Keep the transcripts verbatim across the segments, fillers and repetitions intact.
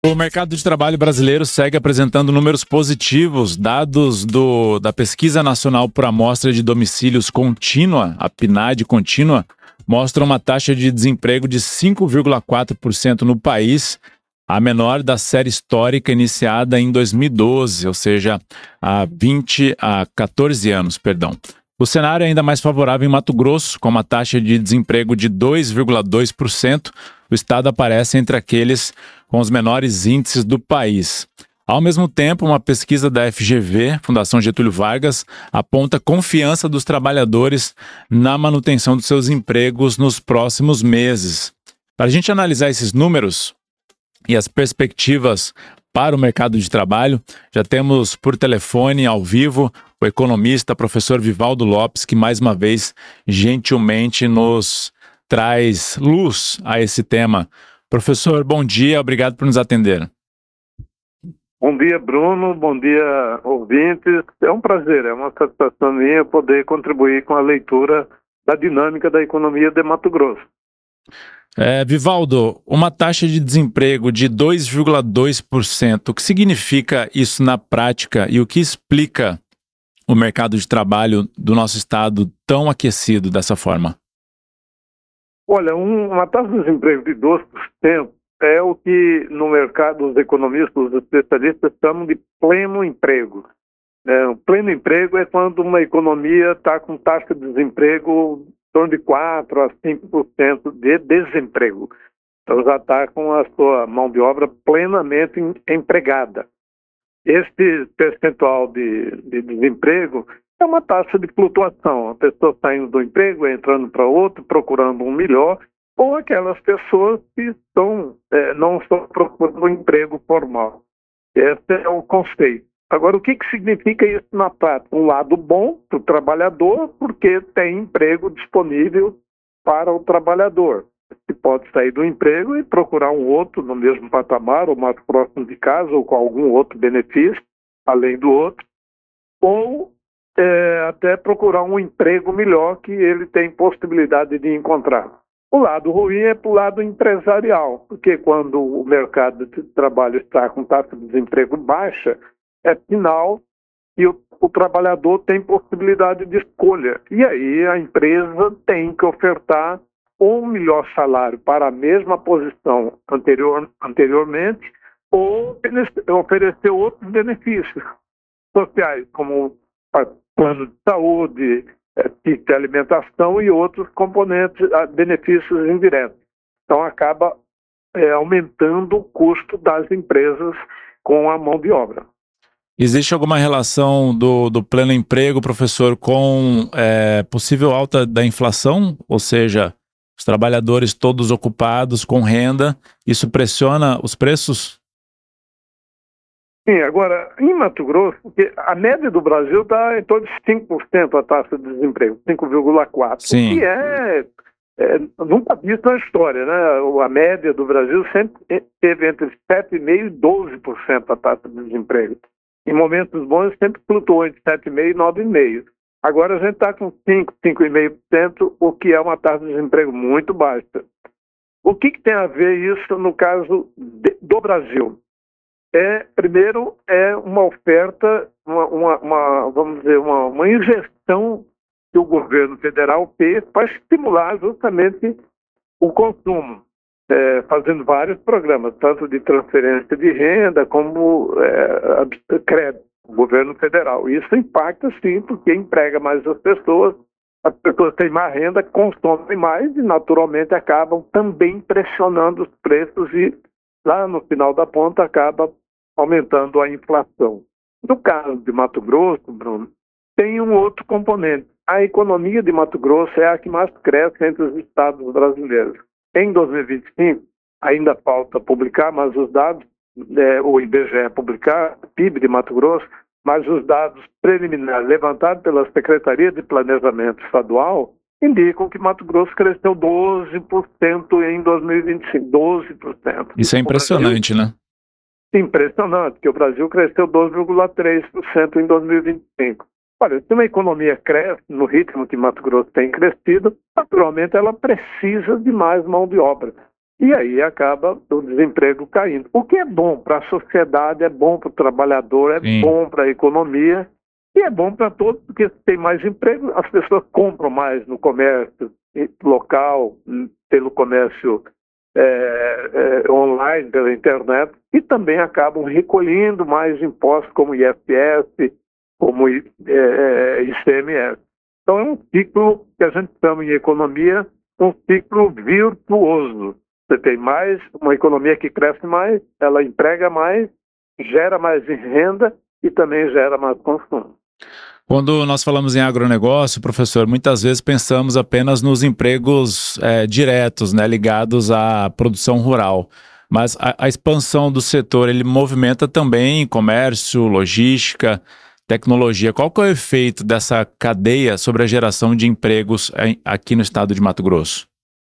O mercado de trabalho brasileiro segue apresentando números positivos. Dados do, da Pesquisa Nacional por Amostra de Domicílios Contínua, a PNAD contínua, mostram uma taxa de desemprego de cinco vírgula quatro por cento no país, a menor da série histórica iniciada em dois mil e doze, ou seja, há vinte a quatorze anos, perdão. O cenário é ainda mais favorável em Mato Grosso, com uma taxa de desemprego de dois vírgula dois por cento. O estado aparece entre aqueles com os menores índices do país. Ao mesmo tempo, uma pesquisa da F G V, Fundação Getúlio Vargas, aponta confiança dos trabalhadores na manutenção dos seus empregos nos próximos meses. Para a gente analisar esses números e as perspectivas para o mercado de trabalho, já temos por telefone, ao vivo, o economista, professor Vivaldo Lopes, que mais uma vez, gentilmente, nos traz luz a esse tema. Professor, bom dia, obrigado por nos atender. Bom dia, Bruno, bom dia, ouvintes. É um prazer, é uma satisfação minha poder contribuir com a leitura da dinâmica da economia de Mato Grosso. É, Vivaldo, uma taxa de desemprego de dois vírgula dois por cento, o que significa isso na prática e o que explica o mercado de trabalho do nosso estado tão aquecido dessa forma? Olha, um, uma taxa de desemprego de doze por cento é o que no mercado os economistas, os especialistas chamam de pleno emprego. É, o pleno emprego é quando uma economia está com taxa de desemprego em torno de quatro a cinco por cento de desemprego. Então já está com a sua mão de obra plenamente em, empregada. Este percentual de, de desemprego é uma taxa de flutuação. A pessoa saindo do emprego, entrando para outro, procurando um melhor, ou aquelas pessoas que estão, é, não estão procurando um emprego formal. Esse é o conceito. Agora, o que, que significa isso na prática? Um lado bom para o trabalhador, porque tem emprego disponível para o trabalhador. Você pode sair do emprego e procurar um outro no mesmo patamar, ou mais próximo de casa, ou com algum outro benefício, além do outro, ou é, até procurar um emprego melhor que ele tem possibilidade de encontrar. O lado ruim é para o lado empresarial, porque quando o mercado de trabalho está com taxa de desemprego baixa, é sinal que o, o trabalhador tem possibilidade de escolha. E aí a empresa tem que ofertar um melhor salário para a mesma posição anterior, anteriormente, ou oferecer outros benefícios sociais, como plano de saúde, kit de alimentação e outros componentes, benefícios indiretos. Então acaba é, aumentando o custo das empresas com a mão de obra. Existe alguma relação do, do pleno emprego, professor, com é, possível alta da inflação? Ou seja, os trabalhadores todos ocupados, com renda, isso pressiona os preços? Sim, agora, em Mato Grosso, porque a média do Brasil está em torno de cinco por cento a taxa de desemprego, cinco vírgula quatro por cento, Sim. que é, é nunca visto na história, né? A média do Brasil sempre teve entre sete vírgula cinco por cento e doze por cento a taxa de desemprego. Em momentos bons, sempre flutuou entre sete vírgula cinco por cento e nove vírgula cinco por cento. Agora a gente está com cinco, cinco vírgula cinco por cento, o que é uma taxa de desemprego muito baixa. O que, que tem a ver isso no caso de, do Brasil? É, primeiro, é uma oferta, uma, uma, uma, vamos dizer, uma, uma injeção que o governo federal fez para estimular justamente o consumo, é, fazendo vários programas, tanto de transferência de renda como é, crédito, o governo federal. Isso impacta, sim, porque emprega mais as pessoas, as pessoas têm mais renda, consomem mais e, naturalmente, acabam também pressionando os preços e, lá no final da ponta, acaba aumentando a inflação. No caso de Mato Grosso, Bruno, tem um outro componente. A economia de Mato Grosso é a que mais cresce entre os estados brasileiros. Em dois mil e vinte e cinco, ainda falta publicar, mas os dados, é, o I B G E publicar, P I B de Mato Grosso, mas os dados preliminares levantados pela Secretaria de Planejamento Estadual indicam que Mato Grosso cresceu doze por cento em dois mil e vinte e cinco. doze por cento. Isso é impressionante, né? Impressionante, que o Brasil cresceu doze vírgula três por cento em dois mil e vinte e cinco. Olha, se uma economia cresce no ritmo que Mato Grosso tem crescido, naturalmente ela precisa de mais mão de obra. E aí acaba o desemprego caindo. O que é bom para a sociedade, é bom para o trabalhador, é Sim. bom para a economia e é bom para todos, porque se tem mais emprego, as pessoas compram mais no comércio local, pelo comércio é, é, online, pela internet, e também acabam recolhendo mais impostos como I F S, como é, é, I C M S. Então é um ciclo que a gente chama em economia um ciclo virtuoso. Você tem mais, uma economia que cresce mais, ela emprega mais, gera mais renda e também gera mais consumo. Quando nós falamos em agronegócio, professor, muitas vezes pensamos apenas nos empregos é, diretos, né, ligados à produção rural. Mas a, a expansão do setor, ele movimenta também comércio, logística, tecnologia. Qual que é o efeito dessa cadeia sobre a geração de empregos em, aqui no estado de Mato Grosso?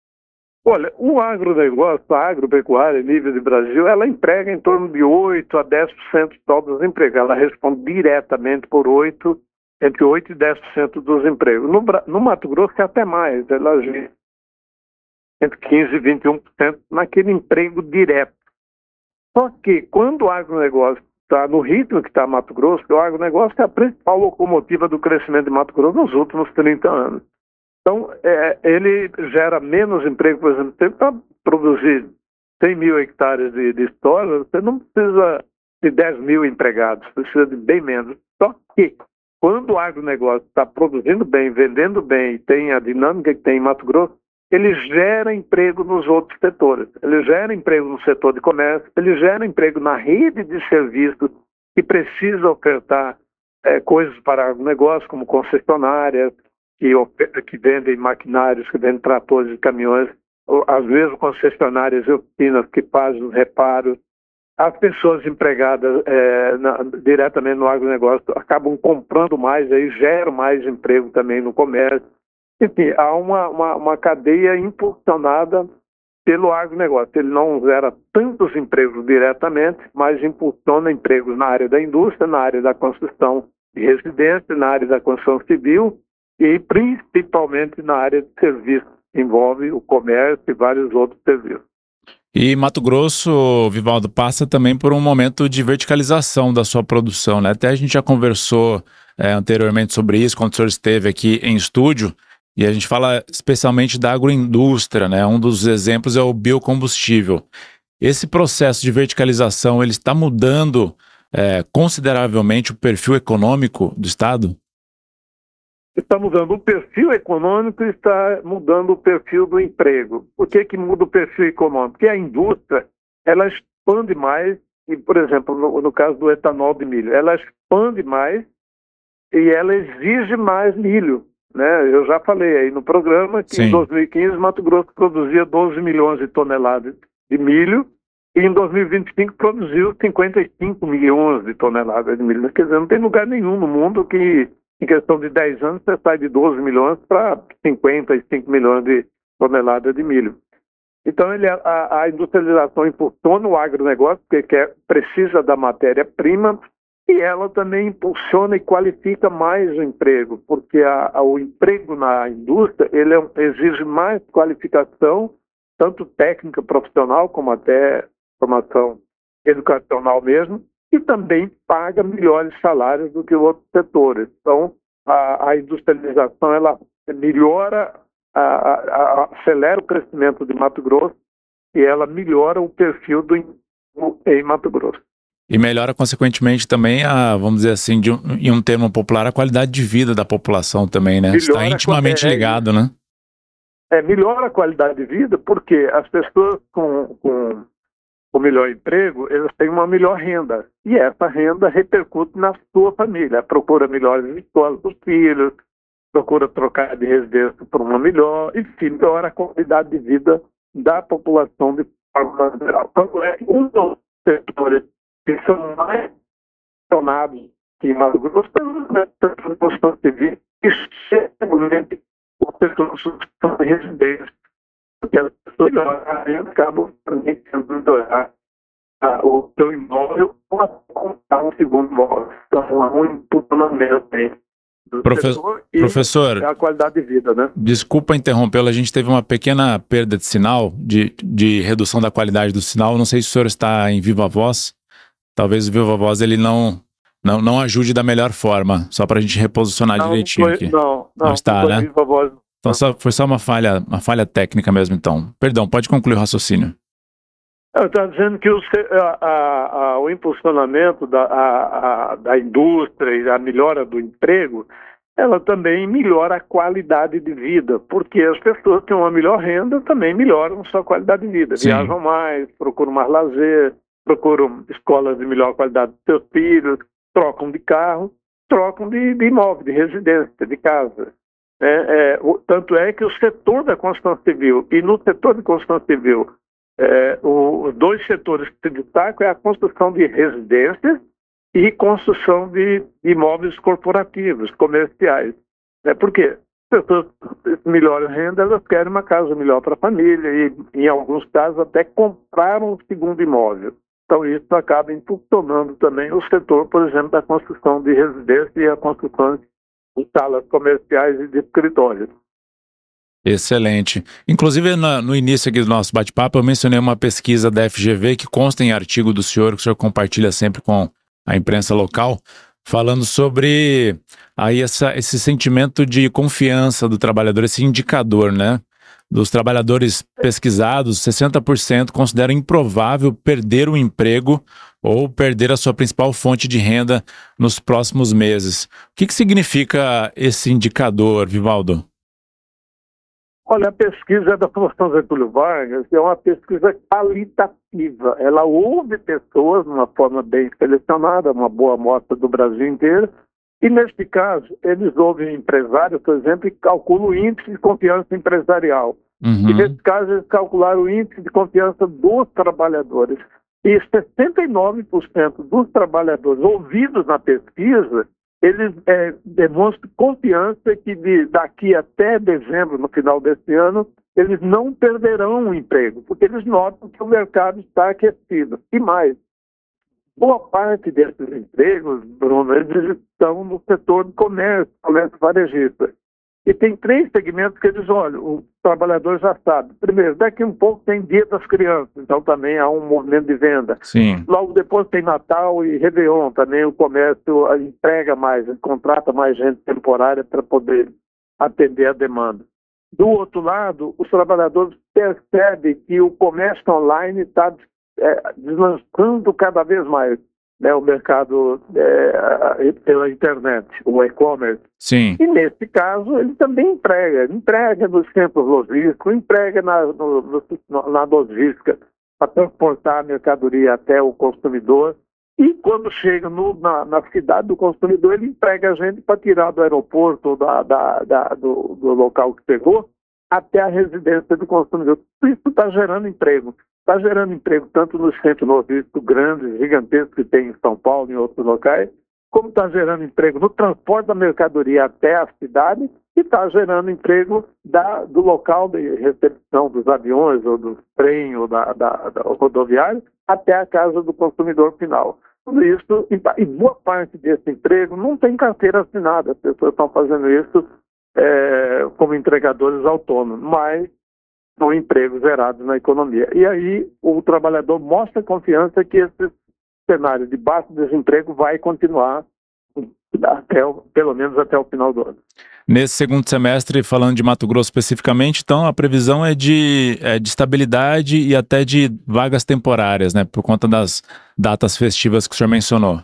Olha, o agronegócio, a agropecuária, em nível de Brasil, ela emprega em torno de oito a dez por cento de todos os empregos. Ela responde diretamente por oito, entre oito e dez por cento dos empregos. No, no Mato Grosso é até mais, ela gira entre quinze e vinte e um por cento naquele emprego direto. Só que quando o agronegócio está no ritmo que está Mato Grosso, o agronegócio é a principal locomotiva do crescimento de Mato Grosso nos últimos trinta anos. Então, é, ele gera menos emprego, por exemplo, para produzir cem mil hectares de, de soja, você não precisa de dez mil empregados, precisa de bem menos. Só que, quando o agronegócio está produzindo bem, vendendo bem, tem a dinâmica que tem em Mato Grosso, ele gera emprego nos outros setores. Ele gera emprego no setor de comércio, ele gera emprego na rede de serviços que precisa ofertar é, coisas para o agronegócio, como concessionárias, Que, que vendem maquinários, que vendem tratores e caminhões, às vezes concessionárias e oficinas que fazem os reparos. As pessoas empregadas é, na, diretamente no agronegócio acabam comprando mais, aí geram mais emprego também no comércio. Enfim, há uma, uma, uma cadeia impulsionada pelo agronegócio. Ele não gera tantos empregos diretamente, mas impulsiona empregos na área da indústria, na área da construção de residência, na área da construção civil, e principalmente na área de serviços, envolve o comércio e vários outros serviços. E Mato Grosso, Vivaldo, passa também por um momento de verticalização da sua produção, né? Até a gente já conversou é, anteriormente sobre isso, quando o senhor esteve aqui em estúdio, e a gente fala especialmente da agroindústria, né? Um dos exemplos é o biocombustível. Esse processo de verticalização, ele está mudando é, consideravelmente o perfil econômico do estado? Está mudando o perfil econômico e está mudando o perfil do emprego. Por que que muda o perfil econômico? Porque a indústria, ela expande mais, e, por exemplo, no, no caso do etanol de milho, ela expande mais e ela exige mais milho, né? Eu já falei aí no programa que Sim. em dois mil e quinze Mato Grosso produzia doze milhões de toneladas de milho e em dois mil e vinte e cinco produziu cinquenta e cinco milhões de toneladas de milho. Quer dizer, não tem lugar nenhum no mundo que em questão de dez anos, você sai de doze milhões para cinquenta e cinco milhões de toneladas de milho. Então, ele, a, a industrialização impulsiona o agronegócio, porque quer, precisa da matéria-prima, e ela também impulsiona e qualifica mais o emprego, porque a, a, o emprego na indústria ele é, exige mais qualificação, tanto técnica profissional, como até formação educacional mesmo, e também paga melhores salários do que outros setores. Então, a, a industrialização ela melhora, a, a, a, acelera o crescimento de Mato Grosso e ela melhora o perfil do em Mato Grosso. E melhora, consequentemente, também, a, vamos dizer assim, de um, em um termo popular, a qualidade de vida da população também, né? Melhora, está intimamente é, ligado, né? É, melhora a qualidade de vida porque as pessoas com... com o melhor emprego, eles têm uma melhor renda. E essa renda repercute na sua família. Procura melhores escolas para os filhos, procura trocar de residência por uma melhor, enfim, melhora a qualidade de vida da população de forma geral. Então, é um dos setores que são mais acionados em Mato Grosso pelo setor de construção civil e, especialmente, o setor de construção de residência. Porque as pessoas acabam também tendo melhorar o seu imóvel ou comprar um segundo imóvel. Então, há um impulsionamento do Profe- setor e Professor, a qualidade de vida, né? desculpa interrompê-lo, a gente teve uma pequena perda de sinal, de, de redução da qualidade do sinal. Não sei se o senhor está em viva voz. Talvez o viva voz ele não, não, não ajude da melhor forma, só para a gente reposicionar Não, direitinho foi, aqui. não, não, Não está, foi né? viva voz. Então só, foi só uma falha, uma falha técnica mesmo, então. Perdão, pode concluir o raciocínio. Eu estava dizendo que o, se- a- a- a- o impulsionamento da, a- a- da indústria e a melhora do emprego, ela também melhora a qualidade de vida, porque as pessoas que têm uma melhor renda também melhoram sua qualidade de vida. Sim. Viajam mais, procuram mais lazer, procuram escolas de melhor qualidade para seus filhos, trocam de carro, trocam de, de imóvel, de residência, de casa. É, é, o- tanto é que o setor da construção civil, e no setor de construção civil, é, o- os dois setores que se destacam é a construção de residências e construção de, de imóveis corporativos, comerciais. É porque as pessoas de melhor renda, elas querem uma casa melhor para a família e, em alguns casos, até comprar um segundo imóvel. Então, isso acaba impulsionando também o setor, por exemplo, da construção de residências e a construção de salas comerciais e de escritórios. Excelente. Inclusive, na- no início aqui do nosso bate-papo, eu mencionei uma pesquisa da F G V que consta em artigo do senhor, que o senhor compartilha sempre com a imprensa local, falando sobre aí essa, esse sentimento de confiança do trabalhador, esse indicador, né? Dos trabalhadores pesquisados, sessenta por cento consideram improvável perder o emprego ou perder a sua principal fonte de renda nos próximos meses. O que que significa esse indicador, Vivaldo? Olha, a pesquisa da Fundação Getúlio Vargas é uma pesquisa qualitativa. Ela ouve pessoas de uma forma bem selecionada, uma boa amostra do Brasil inteiro, e neste caso, eles ouvem empresários, por exemplo, e calculam o índice de confiança empresarial. Uhum. E nesse caso, eles calcularam o índice de confiança dos trabalhadores. E sessenta e nove por cento dos trabalhadores ouvidos na pesquisa, eles é, demonstram confiança que de, daqui até dezembro, no final desse ano, eles não perderão o emprego, porque eles notam que o mercado está aquecido. E mais, boa parte desses empregos, Bruno, eles estão no setor do comércio, comércio varejista. E tem três segmentos que eles olham, o trabalhador já sabe. Primeiro, daqui a um pouco tem Dia das Crianças, então também há um movimento de venda. Sim. Logo depois tem Natal e Réveillon, também o comércio emprega mais, contrata mais gente temporária para poder atender a demanda. Do outro lado, os trabalhadores percebem que o comércio online está é, deslançando cada vez mais, né, o mercado é, pela internet, o e-commerce. Sim. E nesse caso, ele também emprega, emprega nos centros logísticos, emprega na, no, no, na logística para transportar a mercadoria até o consumidor. E quando chega no, na, na cidade do consumidor, ele emprega a gente para tirar do aeroporto ou da, da, da, do, do local que chegou até a residência do consumidor. Isso está gerando emprego. Está gerando emprego tanto nos centros logísticos grandes, gigantescos que tem em São Paulo e em outros locais, como está gerando emprego no transporte da mercadoria até a cidade e está gerando emprego da, do local de recepção dos aviões ou do trem ou da, da, da rodoviária até a casa do consumidor final. Tudo isso, e boa parte desse emprego não tem carteira assinada, as pessoas estão fazendo isso é, como entregadores autônomos, mas são empregos gerados na economia. E aí o trabalhador mostra confiança que esse cenário de baixo desemprego vai continuar até o, pelo menos até o final do ano. Nesse segundo semestre, falando de Mato Grosso especificamente, então a previsão é de, é de estabilidade e até de vagas temporárias, né? Por conta das datas festivas que o senhor mencionou.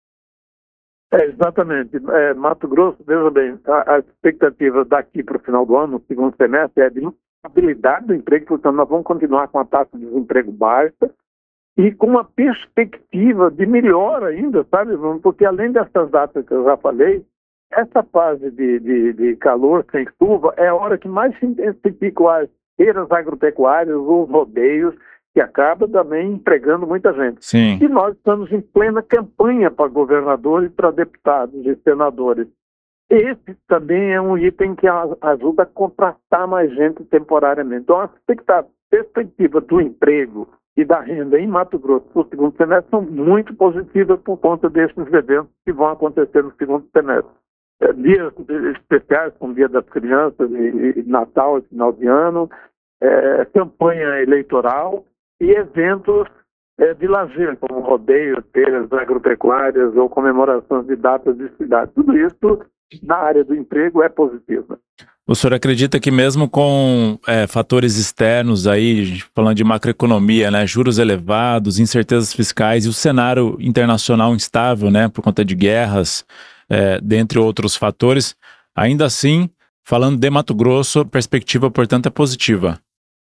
É, exatamente. É, Mato Grosso, veja bem, a, a expectativa daqui para o final do ano, no segundo semestre, é de estabilidade do emprego, portanto nós vamos continuar com a taxa de desemprego baixa e com uma perspectiva de melhora ainda, sabe? Porque além dessas datas que eu já falei, essa fase de, de, de calor sem chuva é a hora que mais se intensificam as feiras agropecuárias, os rodeios, que acaba também empregando muita gente. Sim. E nós estamos em plena campanha para governadores, para deputados e senadores. Esse também é um item que ajuda a contratar mais gente temporariamente. Então, a perspectiva do emprego e da renda em Mato Grosso para o segundo semestre são muito positivas por conta desses eventos que vão acontecer no segundo semestre. é, dias especiais, como Dia das Crianças e, e Natal, final de ano, é, campanha eleitoral e eventos é, de lazer, como rodeios, feiras agropecuárias ou comemorações de datas de cidade. Tudo isso, na área do emprego, é positivo. O senhor acredita que mesmo com é, fatores externos aí, falando de macroeconomia, né, juros elevados, incertezas fiscais e o cenário internacional instável, né, por conta de guerras, é, dentre outros fatores, ainda assim, falando de Mato Grosso, a perspectiva, portanto, é positiva?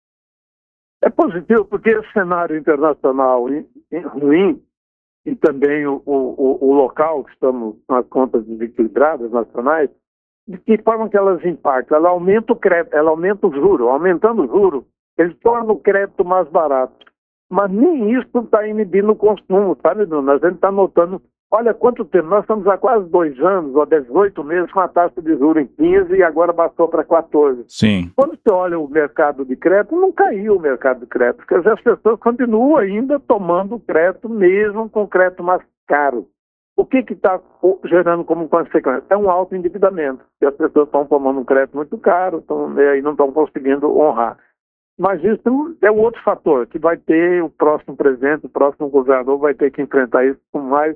É positivo porque esse cenário internacional ruim e também o, o, o local, que estamos com as contas desequilibradas nacionais, de que forma que elas impactam? Ela aumenta o crédito, ela aumenta o juro. Aumentando o juro, eles tornam o crédito mais barato. Mas nem isso está inibindo o consumo, sabe, Bruno? A gente está notando, olha quanto tempo, nós estamos há quase dois anos, ou dezoito meses, com a taxa de juros em quinze e agora passou para quatorze. Sim. Quando você olha o mercado de crédito, não caiu o mercado de crédito, porque as pessoas continuam ainda tomando crédito, mesmo com crédito mais caro. O que está gerando como consequência? É um alto endividamento, que as pessoas estão tomando um crédito muito caro tão, e não estão conseguindo honrar. Mas isso é um outro fator, que vai ter o próximo presidente, o próximo governador vai ter que enfrentar isso com mais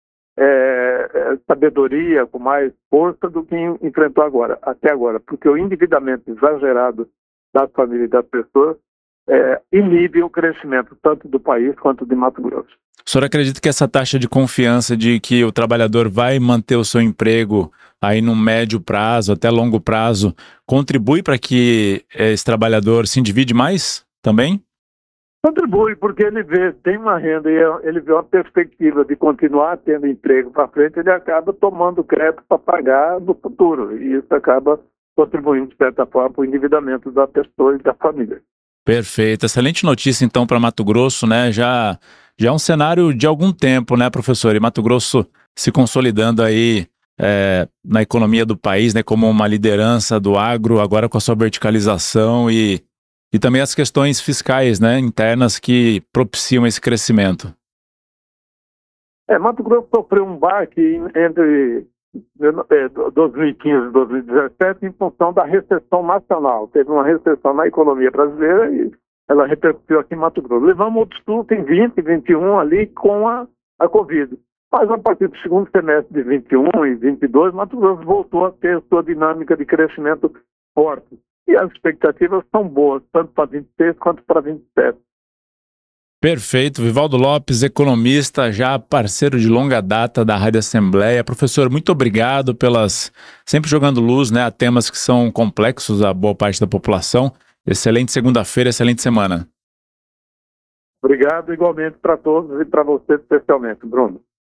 é, sabedoria, com mais força do que enfrentou agora, até agora. Porque o endividamento exagerado das famílias e das pessoas é, inibe o crescimento tanto do país quanto de Mato Grosso. O senhor acredita que essa taxa de confiança de que o trabalhador vai manter o seu emprego aí no médio prazo, até longo prazo, contribui para que esse trabalhador se endivide mais também? Contribui, porque ele vê, tem uma renda e ele vê uma perspectiva de continuar tendo emprego para frente, ele acaba tomando crédito para pagar no futuro. E isso acaba contribuindo, de certa forma, para o endividamento da pessoa e da família. Perfeito. Excelente notícia, então, para Mato Grosso, né? Já, já é um cenário de algum tempo, né, professor? E Mato Grosso se consolidando aí é, na economia do país, né, como uma liderança do agro, agora com a sua verticalização e, e também as questões fiscais, né, internas que propiciam esse crescimento. É, Mato Grosso sofreu um baque entre dois mil e quinze e dois mil e dezessete em função da recessão nacional. Teve uma recessão na economia brasileira e ela repercutiu aqui em Mato Grosso. Levamos outro susto em vinte, vinte e um ali com a, a Covid. Mas a partir do segundo semestre de vinte e um e vinte e dois, Mato Grosso voltou a ter sua dinâmica de crescimento forte. E as expectativas são boas, tanto para vinte e seis quanto para vinte e sete. Perfeito. Vivaldo Lopes, economista, já parceiro de longa data da Rádio Assembleia. Professor, muito obrigado pelas... sempre jogando luz, né, a temas que são complexos a boa parte da população. Excelente segunda-feira, excelente semana. Obrigado igualmente para todos e para você especialmente, Bruno.